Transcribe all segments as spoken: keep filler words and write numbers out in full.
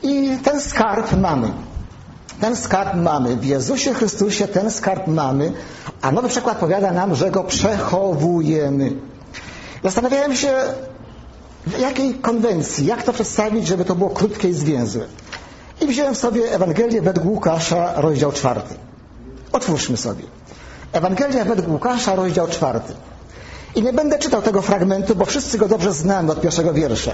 I ten skarb mamy. Ten skarb mamy. W Jezusie Chrystusie ten skarb mamy, a Nowy Przekład powiada nam, że go przechowujemy. Zastanawiałem się, w jakiej konwencji, jak to przedstawić, żeby to było krótkie i zwięzłe. I wziąłem sobie Ewangelię według Łukasza, rozdział czwarty. Otwórzmy sobie. Ewangelia według Łukasza, rozdział czwarty. I nie będę czytał tego fragmentu, bo wszyscy go dobrze znamy od pierwszego wiersza.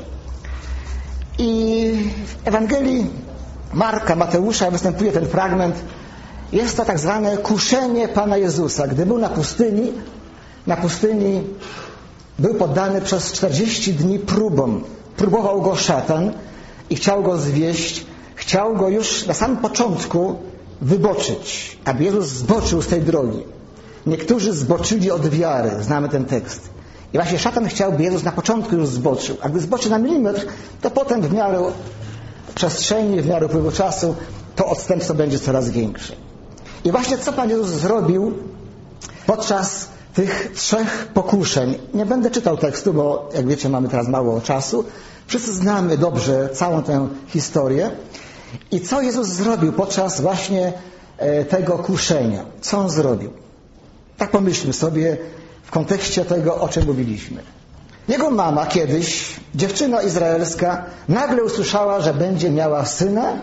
I w Ewangelii Marka, Mateusza występuje ten fragment. Jest to tak zwane kuszenie Pana Jezusa. Gdy był na pustyni, na pustyni był poddany przez czterdzieści dni próbom. Próbował go szatan i chciał go zwieść. Chciał go już na samym początku wyboczyć, aby Jezus zboczył z tej drogi. Niektórzy zboczyli od wiary. Znamy ten tekst. I właśnie szatan chciał, by Jezus na początku już zboczył. A gdy zboczy na milimetr, to potem w miarę przestrzeni, w miarę upływu czasu, to odstępstwo będzie coraz większe. I właśnie co Pan Jezus zrobił podczas tych trzech pokuszeń. Nie będę czytał tekstu, bo jak wiecie, mamy teraz mało czasu. Wszyscy znamy dobrze całą tę historię. I co Jezus zrobił podczas właśnie tego kuszenia? Co On zrobił? Tak pomyślmy sobie w kontekście tego, o czym mówiliśmy. Jego mama kiedyś, dziewczyna izraelska, nagle usłyszała, że będzie miała syna,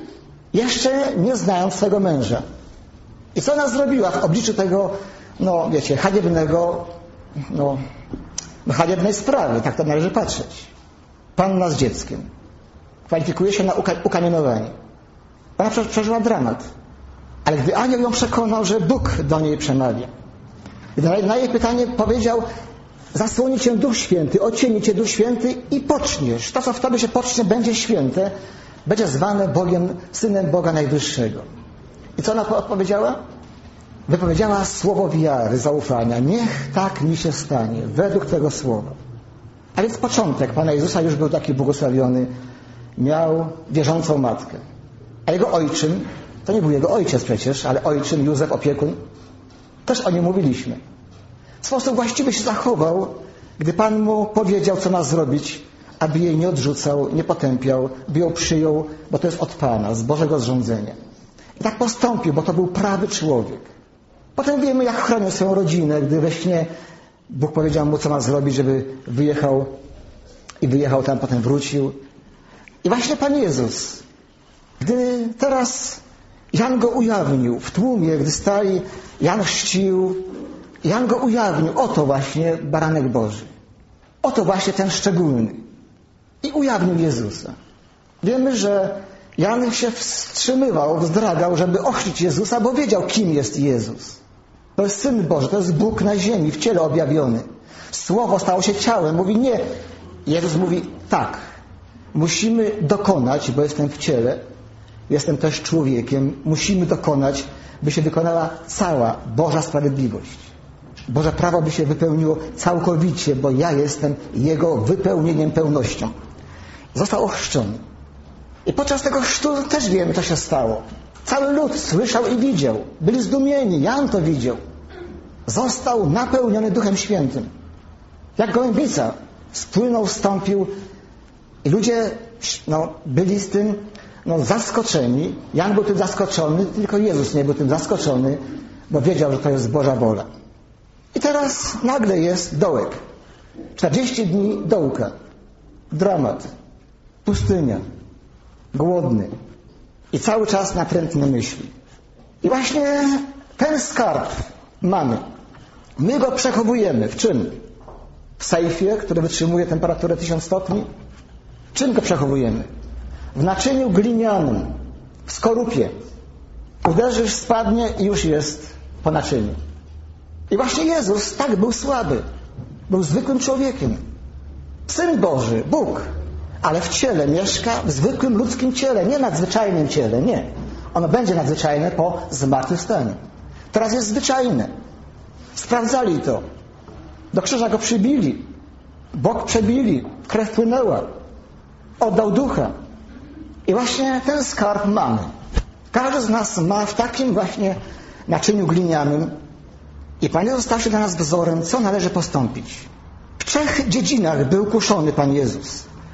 jeszcze nie znając swego męża. I co ona zrobiła w obliczu tego, no wiecie, haniebnego, no, no haniebnej sprawy, tak to należy patrzeć. Panna z dzieckiem. Kwalifikuje się na uka- ukamienowanie. Ona przeżyła dramat. Ale gdy anioł ją przekonał, że Bóg do niej przemawia, gdy na jej pytanie powiedział: zasłoni cię Duch Święty, ocieni cię Duch Święty i poczniesz. To, co w tobie się pocznie, będzie święte, będzie zwane Bogiem, Synem Boga Najwyższego. I co ona odpowiedziała? Wypowiedziała słowo wiary, zaufania. Niech tak mi się stanie, według tego słowa. A więc początek Pana Jezusa już był taki błogosławiony. Miał wierzącą matkę. A jego ojczym, to nie był jego ojciec przecież, ale ojczym, Józef, opiekun, też o nim mówiliśmy. W sposób właściwy się zachował, gdy Pan mu powiedział, co ma zrobić, aby jej nie odrzucał, nie potępiał, by ją przyjął, bo to jest od Pana, z Bożego zrządzenia. I tak postąpił, bo to był prawy człowiek. Potem wiemy, jak chronił swoją rodzinę, gdy we śnie Bóg powiedział mu, co ma zrobić, żeby wyjechał i wyjechał tam, potem wrócił. I właśnie Pan Jezus, gdy teraz Jan go ujawnił w tłumie, gdy stali, Jan chrzcił, Jan go ujawnił. Oto właśnie baranek Boży. Oto właśnie ten szczególny. I ujawnił Jezusa. Wiemy, że Jan się wstrzymywał, wzdragał, żeby ochrzcić Jezusa, bo wiedział, kim jest Jezus. To jest Syn Boży, to jest Bóg na ziemi, w ciele objawiony. Słowo stało się ciałem. Mówi nie. Jezus mówi tak. Musimy dokonać, bo jestem w ciele, jestem też człowiekiem, musimy dokonać, by się wykonała cała Boża sprawiedliwość. Boże prawo by się wypełniło całkowicie, bo ja jestem Jego wypełnieniem, pełnością. Został ochrzczony. I podczas tego chrztu też wiemy, co się stało. Cały lud słyszał i widział. Byli zdumieni. Jan to widział. Został napełniony Duchem Świętym. Jak gołębica spłynął, wstąpił i ludzie no, byli z tym no, zaskoczeni. Jan był tym zaskoczony, tylko Jezus nie był tym zaskoczony, bo wiedział, że to jest Boża wola. I teraz nagle jest dołek. czterdzieści dni dołka. Dramat. Pustynia. Głodny. I cały czas natrętne myśli. I właśnie ten skarb mamy. My go przechowujemy. W czym? W sejfie, który wytrzymuje temperaturę tysiąc stopni. W czym go przechowujemy? W naczyniu glinianym. W skorupie. Uderzysz, spadnie i już jest po naczyniu. I właśnie Jezus tak był słaby. Był zwykłym człowiekiem. Syn Boży, Bóg. Ale w ciele mieszka, w zwykłym ludzkim ciele, nie nadzwyczajnym ciele, nie. Ono będzie nadzwyczajne po zmartwychwstaniu. Teraz jest zwyczajne. Sprawdzali to. Do krzyża go przybili. Bok przebili. Krew płynęła. Oddał ducha. I właśnie ten skarb mamy. Każdy z nas ma w takim właśnie naczyniu glinianym. I Pan Jezus stał się dla nas wzorem, co należy postąpić. W trzech dziedzinach był kuszony Pan Jezus.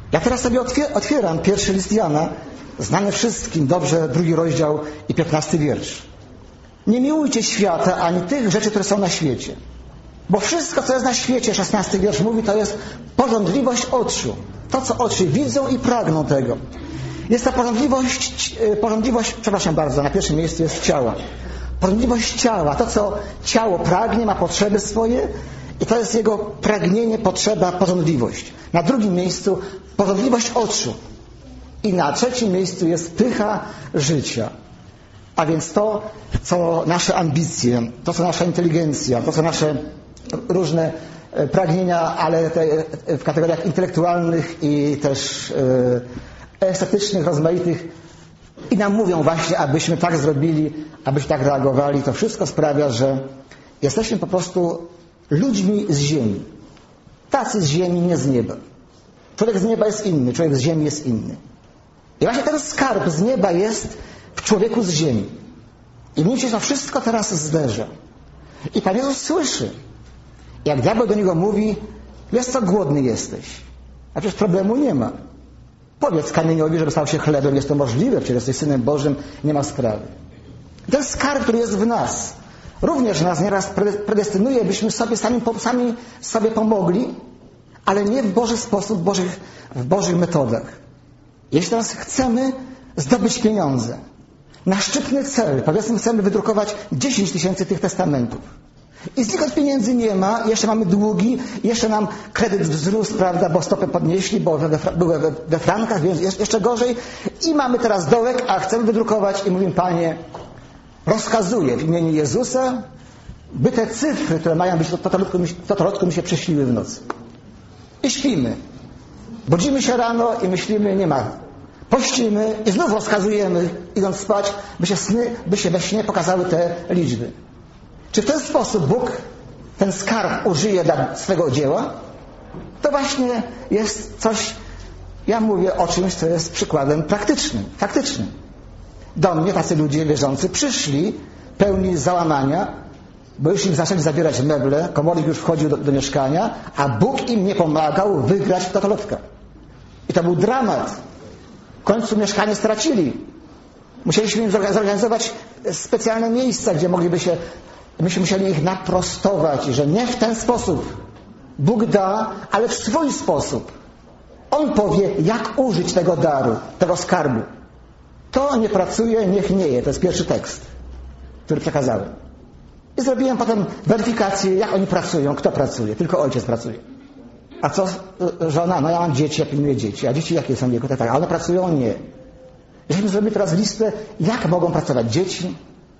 Ja teraz sobie otwieram pierwszy list Jana, znany wszystkim dobrze, drugi rozdział i piętnasty wiersz. Nie miłujcie świata ani tych rzeczy, które są na świecie. Bo wszystko, co jest na świecie, szesnasty wiersz mówi, to jest pożądliwość oczu. To, co oczy widzą i pragną tego. Jest to pożądliwość, pożądliwość, przepraszam bardzo, na pierwszym miejscu jest ciała. Pożądliwość ciała, to, co ciało pragnie, ma potrzeby swoje i to jest jego pragnienie, potrzeba, pożądliwość. Na drugim miejscu pożądliwość oczu. I na trzecim miejscu jest pycha życia. A więc to, co nasze ambicje, to, co nasza inteligencja, to, co nasze różne pragnienia, ale te w kategoriach intelektualnych i też estetycznych, rozmaitych i nam mówią właśnie, abyśmy tak zrobili, abyśmy tak reagowali. To wszystko sprawia, że jesteśmy po prostu ludźmi z ziemi. Tacy z ziemi, nie z nieba. Człowiek z nieba jest inny, człowiek z ziemi jest inny. I właśnie ten skarb z nieba jest w człowieku z ziemi. I nim się to wszystko teraz zderza. I Pan Jezus słyszy, jak diabeł do niego mówi, wiesz co, głodny jesteś. A przecież problemu nie ma. Powiedz kamieniowi, żeby stał się chlebem, jest to możliwe, przecież jesteś Synem Bożym, nie ma sprawy. I ten skarb, który jest w nas, również nas nieraz predestynuje, byśmy sobie sami, sami sobie pomogli, ale nie w Boży sposób, w Bożych, w Bożych metodach. Jeśli teraz chcemy zdobyć pieniądze na szczytny cel, powiedzmy chcemy wydrukować dziesięć tysięcy tych testamentów i znikąd pieniędzy nie ma, jeszcze mamy długi, jeszcze nam kredyt wzrósł, prawda, bo stopę podnieśli, bo we, były we, we frankach, więc jeszcze gorzej i mamy teraz dołek, a chcemy wydrukować i mówimy, Panie, rozkazuję w imieniu Jezusa, by te cyfry, które mają być, to totolotku mi się prześliły w nocy. I śpimy. Budzimy się rano i myślimy, nie ma. Pościmy i znów rozkazujemy, idąc spać, by się sny, by się we śnie pokazały te liczby. Czy w ten sposób Bóg ten skarb użyje dla swego dzieła? To właśnie jest coś, ja mówię o czymś, co jest przykładem praktycznym, faktycznym. Do mnie tacy ludzie wierzący przyszli, pełni załamania, bo już im zaczęli zabierać meble, komornik już wchodził do, do mieszkania, a Bóg im nie pomagał wygrać w totolotka. I to był dramat. W końcu mieszkanie stracili. Musieliśmy im zorganizować specjalne miejsca, gdzie mogliby się, myśmy musieli ich naprostować, że nie w ten sposób. Bóg da, ale w swój sposób. On powie, jak użyć tego daru, tego skarbu. To nie pracuje, niech nie je. To jest pierwszy tekst, który przekazałem. I zrobiłem potem weryfikację, jak oni pracują, kto pracuje. Tylko ojciec pracuje. A co żona? No ja mam dzieci, ja pilnuję dzieci. A dzieci jakie są jego? Tak, a one pracują? Nie. Żeśmy zrobili teraz listę, jak mogą pracować dzieci,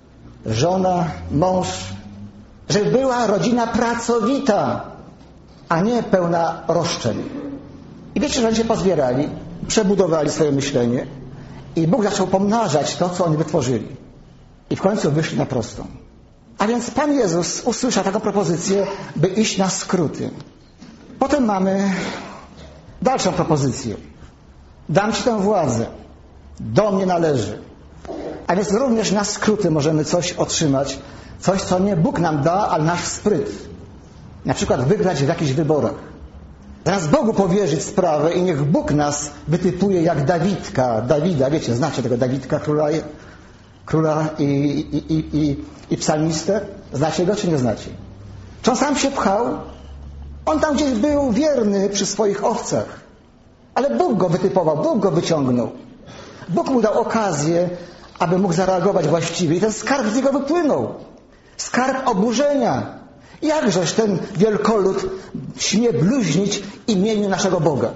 żona, mąż. Żeby była rodzina pracowita, a nie pełna roszczeń. I wiecie, że oni się pozbierali, przebudowali swoje myślenie i Bóg zaczął pomnażać to, co oni wytworzyli. I w końcu wyszli na prostą. A więc Pan Jezus usłyszał taką propozycję, by iść na skróty. Potem mamy dalszą propozycję. Dam Ci tę władzę. Do mnie należy. A więc również na skróty możemy coś otrzymać. Coś, co nie Bóg nam da, ale nasz spryt. Na przykład wygrać w jakichś wyborach. Zamiast Bogu powierzyć sprawę i niech Bóg nas wytypuje jak Dawidka. Dawida, wiecie, znacie tego Dawidka, króla, króla i, i, i, i, i psalmistę? Znacie go czy nie znacie? Czy on sam się pchał? On tam gdzieś był wierny przy swoich owcach. Ale Bóg go wytypował, Bóg go wyciągnął. Bóg mu dał okazję, aby mógł zareagować właściwie. I ten skarb z niego wypłynął. Skarb oburzenia. Jakżeż ten wielkolud śmie bluźnić imieniu naszego Boga?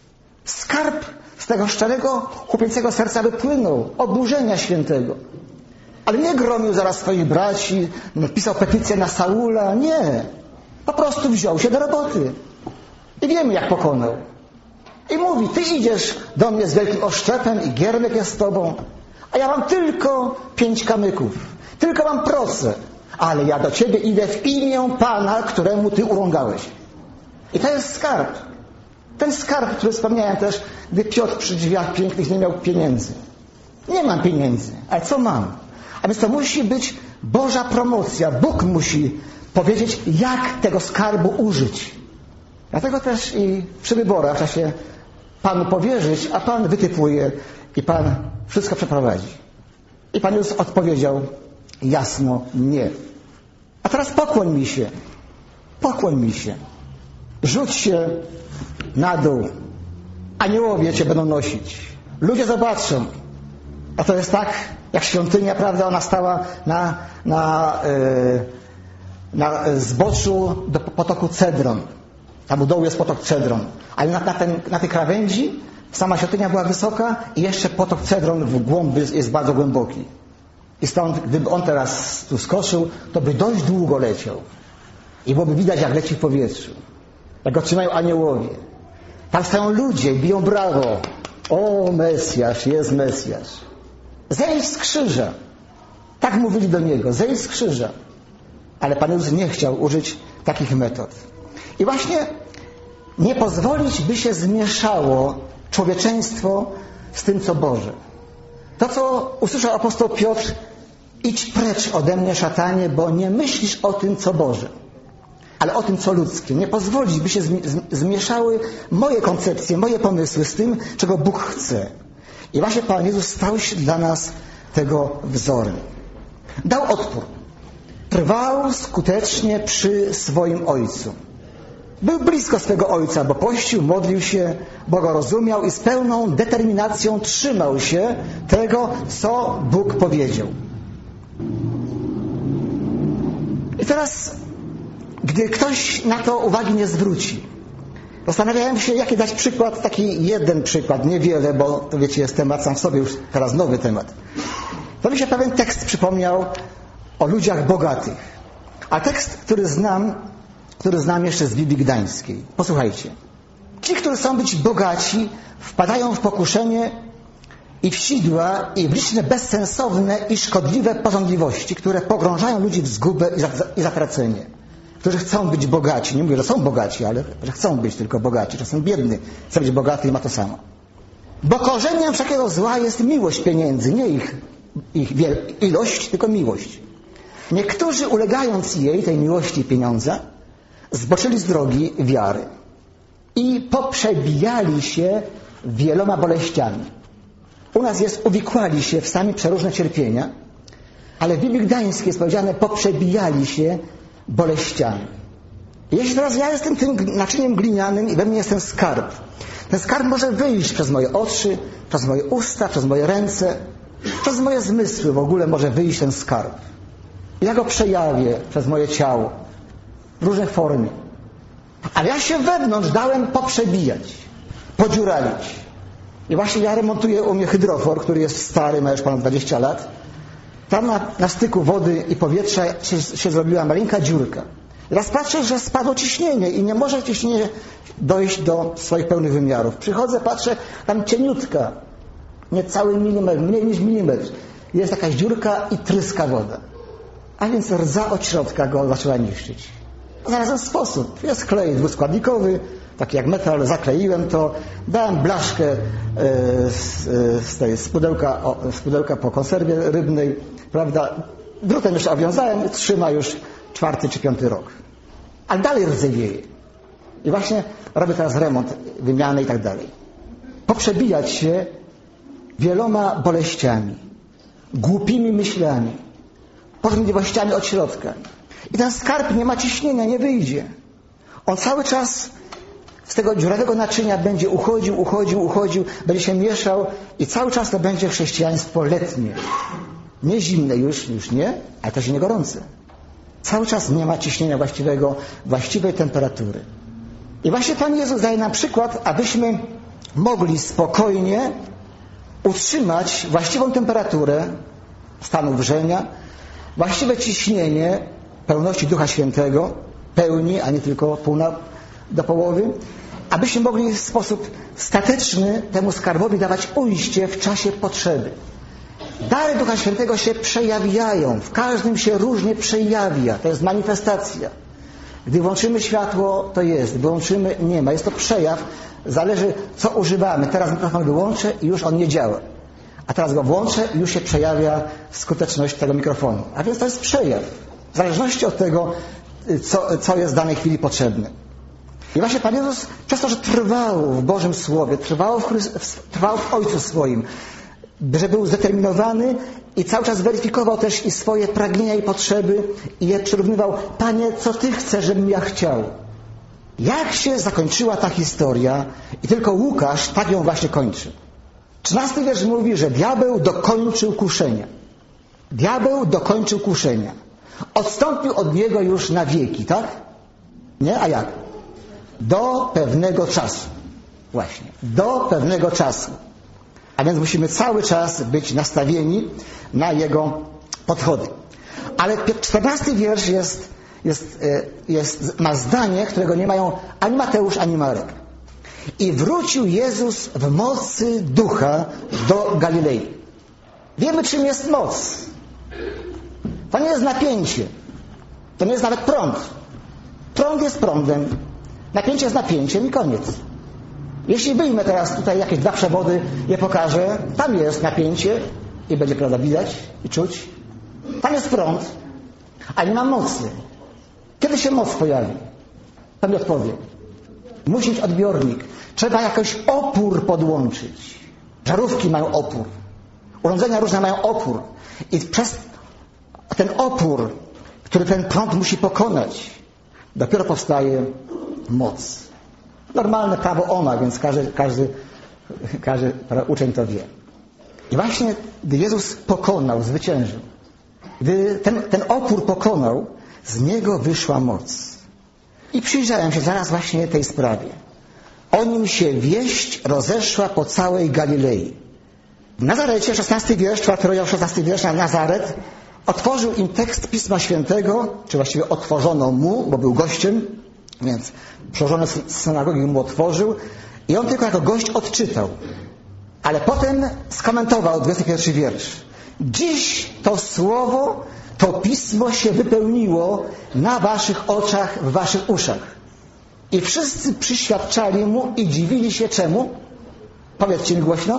Skarb z tego szczerego, chłopięcego serca wypłynął. Oburzenia świętego. Ale nie gromił zaraz swoich braci, pisał petycję na Saula. Nie. Po prostu wziął się do roboty. I wiemy, jak pokonał. I mówi, ty idziesz do mnie z wielkim oszczepem i giermek jest z tobą, a ja mam tylko pięć kamyków. Tylko mam proce. Ale ja do ciebie idę w imię Pana, któremu ty urągałeś. I to jest skarb. Ten skarb, który wspomniałem też, gdy Piotr przy drzwiach pięknych nie miał pieniędzy. Nie mam pieniędzy, ale co mam? A więc to musi być Boża promocja. Bóg musi powiedzieć, jak tego skarbu użyć. Dlatego też i przy wyborach w czasie Panu powierzyć, a Pan wytypuje i Pan wszystko przeprowadzi. I Pan Jezus odpowiedział jasno nie. A teraz pokłoń mi się. Pokłoń mi się. Rzuć się na dół. Aniołowie cię będą nosić. Ludzie zobaczą. A to jest tak, jak świątynia, prawda, ona stała na, na, yy, na zboczu do potoku Cedron. Tam u dołu jest potok Cedron. Ale na, na, ten, na tej krawędzi sama świątynia była wysoka i jeszcze potok Cedron w głąb jest bardzo głęboki. I stąd, gdyby on teraz tu skoczył, to by dość długo leciał. I byłoby widać, jak leci w powietrzu. Jak go trzymają aniołowie. Tam stoją ludzie, biją brawo. O, Mesjasz, jest Mesjasz. Zejdź z krzyża. Tak mówili do niego, zejdź z krzyża. Ale Pan Jezus nie chciał użyć takich metod. I właśnie nie pozwolić, by się zmieszało człowieczeństwo z tym, co Boże. To, co usłyszał apostoł Piotr, idź precz ode mnie, szatanie, bo nie myślisz o tym, co Boże, ale o tym, co ludzkie. Nie pozwolić, by się zmieszały moje koncepcje, moje pomysły z tym, czego Bóg chce. I właśnie Pan Jezus stał się dla nas tego wzorem. Dał odpór. Trwał skutecznie przy swoim Ojcu. Był blisko swego Ojca, bo pościł, modlił się, bo Go rozumiał i z pełną determinacją trzymał się tego, co Bóg powiedział. I teraz, gdy ktoś na to uwagi nie zwróci, zastanawiałem się, jaki dać przykład, taki jeden przykład, niewiele, bo to wiecie, jest temat sam w sobie, już teraz nowy temat. To mi się pewien tekst przypomniał o ludziach bogatych. A tekst, który znam, który znam jeszcze z Biblii Gdańskiej. Posłuchajcie. Ci, którzy chcą być bogaci, wpadają w pokuszenie i w sidła, i w liczne bezsensowne i szkodliwe pożądliwości, które pogrążają ludzi w zgubę i zatracenie. Którzy chcą być bogaci. Nie mówię, że są bogaci, ale że chcą być tylko bogaci. Że są biedny, chce być bogaty i ma to samo. Bo korzeniem wszelkiego zła jest miłość pieniędzy. Nie ich, ich ilość, tylko miłość. Niektórzy, ulegając jej, tej miłości pieniądza, zboczyli z drogi wiary i poprzebijali się wieloma boleściami. U nas jest uwikłali się w sami przeróżne cierpienia, ale w Biblii Gdańskiej jest powiedziane poprzebijali się boleściami. Jeśli teraz ja jestem tym naczyniem glinianym i we mnie jest ten skarb, ten skarb może wyjść przez moje oczy, przez moje usta, przez moje ręce, przez moje zmysły w ogóle może wyjść ten skarb. Ja go przejawię przez moje ciało w różnych formie. Ale ja się wewnątrz dałem poprzebijać, podziurawić. I właśnie ja remontuję u mnie hydrofor, który jest stary, ma już ponad dwadzieścia lat. Tam na, na styku wody i powietrza się, się zrobiła maleńka dziurka. I raz patrzę, że spadło ciśnienie i nie może ciśnienie dojść do swoich pełnych wymiarów. Przychodzę, patrzę, tam cieniutka, niecały milimetr, mniej niż milimetr. Jest jakaś dziurka i tryska woda. A więc rdza od środka go zaczęła niszczyć. Znalazłem sposób. Jest klej dwuskładnikowy, taki jak metal, zakleiłem to, dałem blaszkę z, z tej z pudełka, z pudełka po konserwie rybnej, prawda, drutem jeszcze owiązałem, trzyma już czwarty czy piąty rok. Ale dalej rdzewieje. I właśnie robię teraz remont, wymianę i tak dalej. Poprzebijać się wieloma boleściami, głupimi myślami, pożądliwościami od środka. I ten skarb nie ma ciśnienia, nie wyjdzie. On cały czas z tego dziurawego naczynia będzie uchodził, uchodził, uchodził, będzie się mieszał i cały czas to będzie chrześcijaństwo letnie. Nie zimne już, już nie, ale też nie gorące. Cały czas nie ma ciśnienia właściwego, właściwej temperatury. I właśnie Pan Jezus daje nam przykład, abyśmy mogli spokojnie utrzymać właściwą temperaturę stanu wrzenia, właściwe ciśnienie pełności Ducha Świętego, pełni, a nie tylko pół na, do połowy, abyśmy mogli w sposób stateczny temu skarbowi dawać ujście w czasie potrzeby. Dary Ducha Świętego się przejawiają, w każdym się różnie przejawia, to jest manifestacja. Gdy włączymy światło, to jest, gdy włączymy, nie ma, jest to przejaw, zależy co używamy. Teraz mikrofon wyłączę i już on nie działa. A teraz go włączę i już się przejawia skuteczność tego mikrofonu. A więc to jest przejaw. W zależności od tego, co, co jest w danej chwili potrzebne. I właśnie Pan Jezus przez to, że trwał w Bożym Słowie, trwał w, Chryst- trwał w Ojcu swoim, że był zdeterminowany i cały czas weryfikował też i swoje pragnienia i potrzeby i je przyrównywał. Panie, co Ty chcesz, żebym ja chciał? Jak się zakończyła ta historia? I tylko Łukasz tak ją właśnie kończy. Trzynasty wiersz mówi, że diabeł dokończył kuszenia. Diabeł dokończył kuszenia. Odstąpił od niego już na wieki, tak? Nie? A jak? Do pewnego czasu. Właśnie. Do pewnego czasu. A więc musimy cały czas być nastawieni na jego podchody. Ale czternasty wiersz jest, jest, jest, ma zdanie, którego nie mają ani Mateusz, ani Marek. I wrócił Jezus w mocy ducha do Galilei. Wiemy, czym jest moc. To nie jest napięcie. To nie jest nawet prąd. Prąd jest prądem. Napięcie jest napięciem i koniec. Jeśli wyjmę teraz tutaj jakieś dwa przewody, je pokażę, tam jest napięcie i będzie, prawda, widać i czuć. Tam jest prąd, a nie ma mocy. Kiedy się moc pojawi? To mi odpowie. Musi mieć odbiornik. Trzeba jakoś opór podłączyć. Żarówki mają opór. Urządzenia różne mają opór. I przez ten opór, który ten prąd musi pokonać, dopiero powstaje moc. Normalne prawo Ohma, więc każdy, każdy, każdy uczeń to wie. I właśnie gdy Jezus pokonał, zwyciężył, gdy ten, ten opór pokonał, z niego wyszła moc. I przyjrzałem się zaraz właśnie tej sprawie. O nim się wieść rozeszła po całej Galilei. W Nazarecie, szesnasty wiersz, czwarty rozdział, szesnasty wiersz, na Nazaret, otworzył im tekst Pisma Świętego, czy właściwie otworzono mu, bo był gościem, więc przełożony z synagogi mu otworzył i on tylko jako gość odczytał. Ale potem skomentował dwudziesty pierwszy wiersz. Dziś to słowo, to pismo się wypełniło na waszych oczach, w waszych uszach. I wszyscy przyświadczali mu i dziwili się czemu? Powiedzcie mi głośno.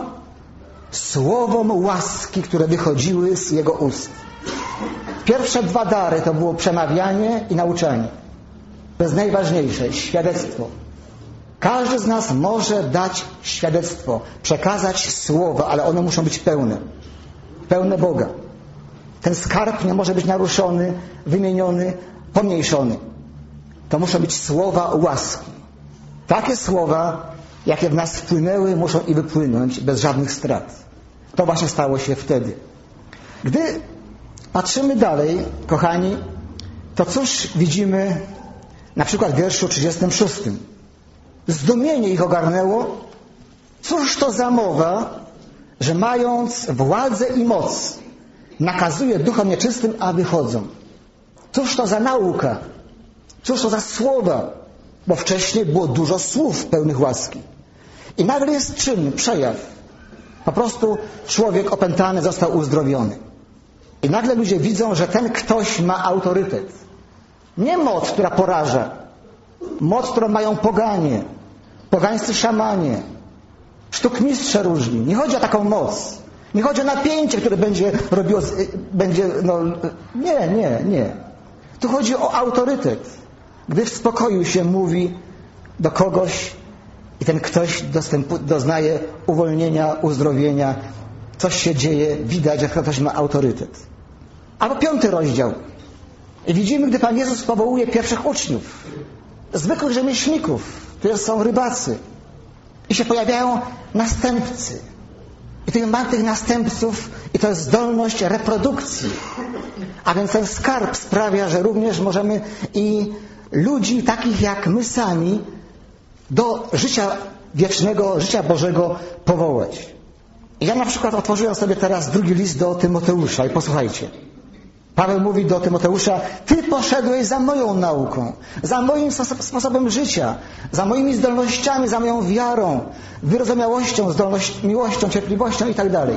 Słowom łaski, które wychodziły z jego ust. Pierwsze dwa dary to było przemawianie i nauczanie. To jest najważniejsze, świadectwo. Każdy z nas może dać świadectwo, przekazać słowa, ale one muszą być pełne. Pełne Boga. Ten skarb nie może być naruszony, wymieniony, pomniejszony. To muszą być słowa łaski. Takie słowa, jakie w nas wpłynęły, muszą i wypłynąć bez żadnych strat. To właśnie stało się wtedy. Gdy patrzymy dalej, kochani, to cóż widzimy na przykład w wierszu trzydziestym szóstym. Zdumienie ich ogarnęło. Cóż to za mowa, że mając władzę i moc, nakazuje duchom nieczystym, a wychodzą. Cóż to za nauka? Cóż to za słowa? Bo wcześniej było dużo słów pełnych łaski. I nagle jest czyn, przejaw. Po prostu człowiek opętany został uzdrowiony. I nagle ludzie widzą, że ten ktoś ma autorytet. Nie moc, która poraża. Moc, którą mają poganie, pogańscy szamanie, sztukmistrze różni. Nie chodzi o taką moc. Nie chodzi o napięcie, które będzie robiło, będzie, no, nie, nie, nie. Tu chodzi o autorytet. Gdy w spokoju się mówi do kogoś i ten ktoś dostępu, doznaje uwolnienia, uzdrowienia, coś się dzieje, widać, że ktoś ma autorytet. Albo piąty rozdział. I widzimy, gdy Pan Jezus powołuje pierwszych uczniów, zwykłych rzemieślników, to są rybacy. I się pojawiają następcy. I tych, ma tych następców i to jest zdolność reprodukcji. A więc ten skarb sprawia, że również możemy i ludzi takich jak my sami do życia wiecznego, życia Bożego powołać. I ja na przykład otworzyłem sobie teraz drugi list do Tymoteusza i posłuchajcie. Paweł mówi do Tymoteusza: ty poszedłeś za moją nauką, za moim sposobem życia, za moimi zdolnościami, za moją wiarą, wyrozumiałością, zdolność, miłością, cierpliwością i tak dalej.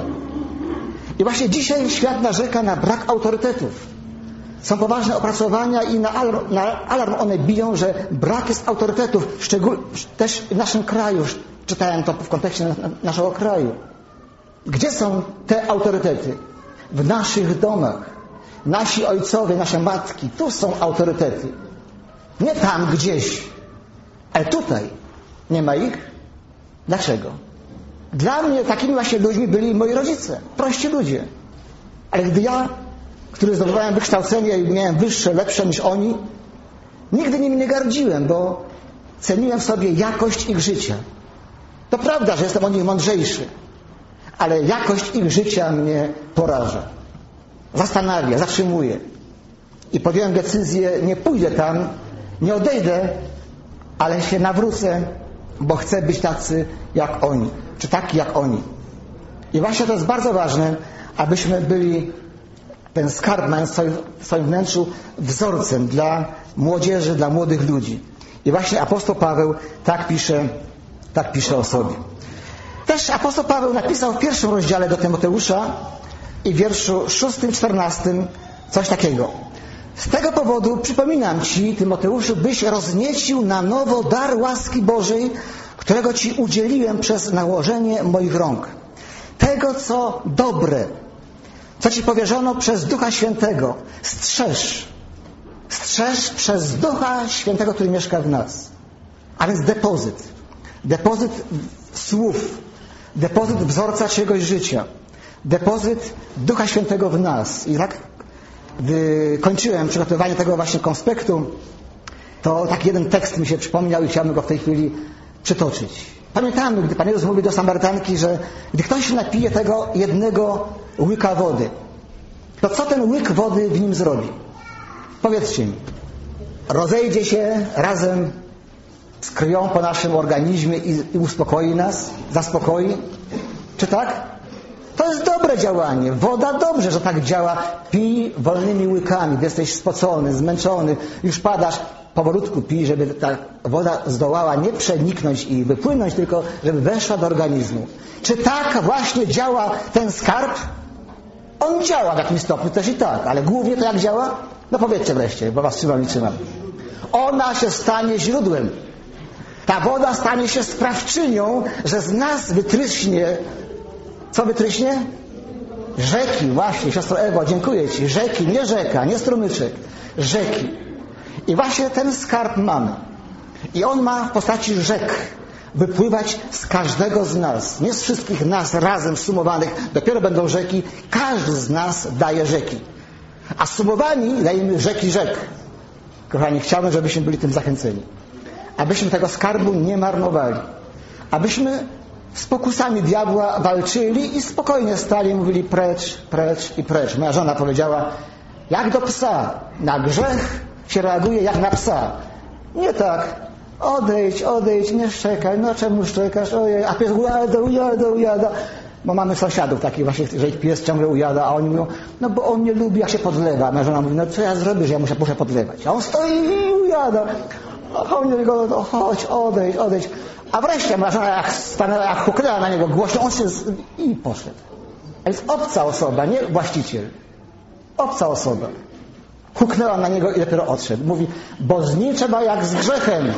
I właśnie dzisiaj świat narzeka na brak autorytetów. Są poważne opracowania i na alarm, na alarm one biją, że brak jest autorytetów, szczególnie też w naszym kraju. Czytałem to w kontekście naszego kraju. Gdzie są te autorytety? W naszych domach. Nasi ojcowie, nasze matki, tu są autorytety. Nie tam gdzieś. Ale tutaj nie ma ich. Dlaczego? Dla mnie takimi właśnie ludźmi byli moi rodzice, prości ludzie. Ale gdy ja, który zdobywałem wykształcenie i miałem wyższe, lepsze niż oni, nigdy nimi nie gardziłem, bo ceniłem w sobie jakość ich życia. To prawda, że jestem o nich mądrzejszy, ale jakość ich życia mnie poraża. Zastanawia, zatrzymuje. I podjąłem decyzję, nie pójdę tam, nie odejdę, ale się nawrócę, bo chcę być tacy jak oni, czy taki jak oni. I właśnie to jest bardzo ważne, abyśmy byli, ten skarb mając w swoim wnętrzu, wzorcem dla młodzieży, dla młodych ludzi. I właśnie apostoł Paweł tak pisze, tak pisze o sobie. Też apostoł Paweł napisał w pierwszym rozdziale do Tymoteusza i w wierszu szóstym, czternastym coś takiego. Z tego powodu przypominam Ci, Tymoteuszu, byś rozniecił na nowo dar łaski Bożej, którego Ci udzieliłem przez nałożenie moich rąk. Tego, co dobre, co Ci powierzono przez Ducha Świętego. Strzeż. Strzeż przez Ducha Świętego, który mieszka w nas. A więc depozyt. Depozyt słów. Depozyt wzorca czegoś życia. Depozyt Ducha Świętego w nas. I tak, gdy kończyłem przygotowanie tego właśnie konspektu, to taki jeden tekst mi się przypomniał i chciałbym go w tej chwili przytoczyć. Pamiętamy, gdy Pan Jezus mówi do Samarytanki, że gdy ktoś się napije tego jednego łyka wody, to co ten łyk wody w nim zrobi? Powiedzcie mi. Rozejdzie się razem z krwią po naszym organizmie i, i uspokoi nas? Zaspokoi? Czy tak? To jest dobre działanie. Woda dobrze, że tak działa. Pij wolnymi łykami, gdy jesteś spocony, zmęczony, już padasz. Powolutku pij, żeby ta woda zdołała nie przeniknąć i wypłynąć, tylko żeby weszła do organizmu. Czy tak właśnie działa ten skarb? On działa w jakimś stopniu też i tak, ale głównie to jak działa? No powiedzcie wreszcie, bo was trzymam i trzymam. Ona się stanie źródłem. Ta woda stanie się sprawczynią, że z nas wytryśnie. Co wytryśnie? Rzeki, właśnie, siostro Ewo, dziękuję Ci. Rzeki, nie rzeka, nie strumyczek. Rzeki. I właśnie ten skarb mamy. I on ma w postaci rzek wypływać z każdego z nas. Nie z wszystkich nas razem sumowanych. Dopiero będą rzeki. Każdy z nas daje rzeki. A sumowani dajemy rzeki rzek. Kochani, chciałbym, żebyśmy byli tym zachęceni. Abyśmy tego skarbu nie marnowali. Abyśmy z pokusami diabła walczyli i spokojnie stali, mówili precz, precz i precz. Moja żona powiedziała, jak do psa. Na grzech się reaguje jak na psa. Nie tak. Odejdź, odejdź, nie szczekaj. No czemu szczekasz? Ojej, a pies ujada, ujada, ujada. Bo mamy sąsiadów takich właśnie, że ich pies ciągle ujada, a oni mówią, no bo on nie lubi, jak się podlewa. Moja żona mówi, no co ja zrobię, że ja muszę, muszę podlewać. A on stoi i ujada. A oni go, no chodź, odejdź, odejdź. A wreszcie moja żona jak stanęła, jak huknęła na niego głośno, on się z... i poszedł. A jest obca osoba, nie właściciel. Obca osoba. Huknęła na niego i dopiero odszedł. Mówi, bo z nim trzeba jak z grzechem.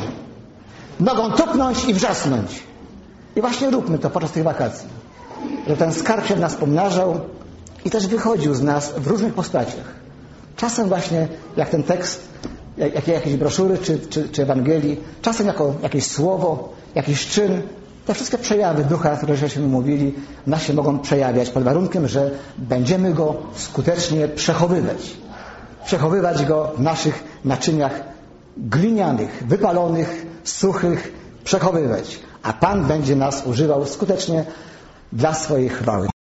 Nogą tupnąć i wrzasnąć. I właśnie róbmy to podczas tych wakacji. Że ten skarb się w nas pomnażał i też wychodził z nas w różnych postaciach. Czasem właśnie jak ten tekst, jak jakieś broszury czy, czy, czy Ewangelii, czasem jako jakieś słowo, jakiś czyn. Te wszystkie przejawy ducha, które żeśmy mówili, w nas się mogą przejawiać pod warunkiem, że będziemy go skutecznie przechowywać. Przechowywać go w naszych naczyniach glinianych, wypalonych, suchych, przechowywać. A Pan będzie nas używał skutecznie dla swojej chwały.